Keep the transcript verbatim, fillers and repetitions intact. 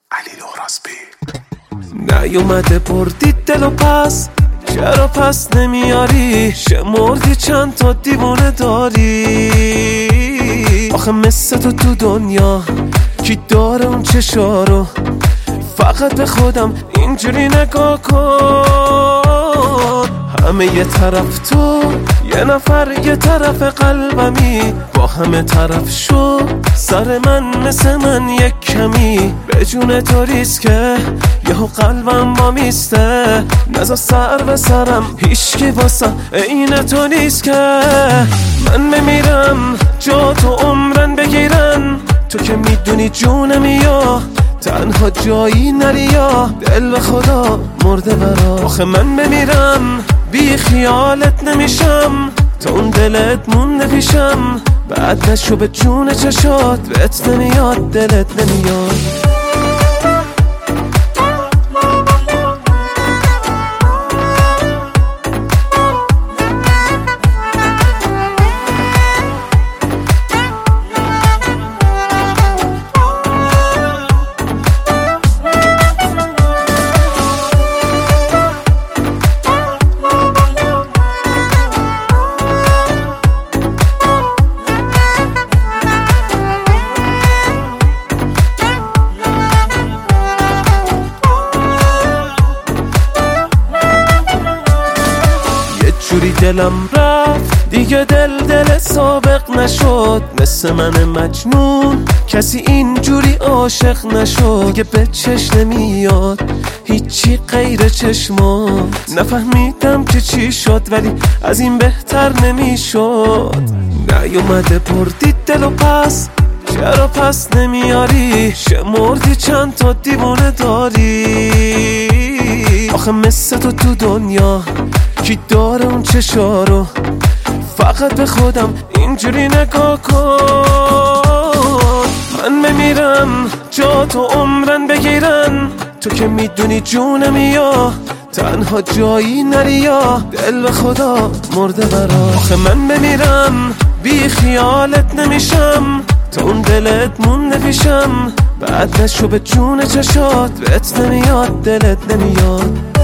علی لوراسبی. نیومده بردی دل و پس، چرا پس نمیاری؟ شمردی چند تا دیوونه داری؟ آخه مثل تو تو دنیا کی داره اون چشارو؟ فقط به خودم اینجوری نگاه کن. همه یه طرف تو، یه نفر یه طرف قلبمی، با همه طرف شو سر من مثل من یک کمی. به جون تو ریسکه یهو قلبم با میسته، نزا سر به سرم هیچکی واسه این تو نیست که. من بمیرم جا تو عمرن بگیرن، تو که میدونی جونمی یا تنها جایی نری یا دل به خدا مرده برا. آخه من بمیرم بی خیالت نمیشم، تا اون دلت مونده پیشم. بعد نشو به جون چشات، بهت نمیاد دلت نمیاد. جوری دلم رفت دیگه دل دل سابق نشد، مثل من مجنون کسی اینجوری عاشق نشد. دیگه به چش نمیاد هیچی غیر چشمات، نفهمیدم که چی شد ولی از این بهتر نمیشد. نیومده بردی دل و پس، چرا پس نمیاری؟ شمردی چند تا دیوونه داری؟ آخه مثل تو تو دنیا کی داره اون چشارو؟ فقط به خودم اینجوری نگاه کن. من بمیرم جا تو عمرن بگیرن، تو که میدونی جونمی یا تنها جایی نری یا دل به خدا مرده برا. آخه من بمیرم بی خیالت نمیشم، تا اون دلت مونده پیشم. بعد نشو به جون چشات، بهت نمیاد دلت نمیاد.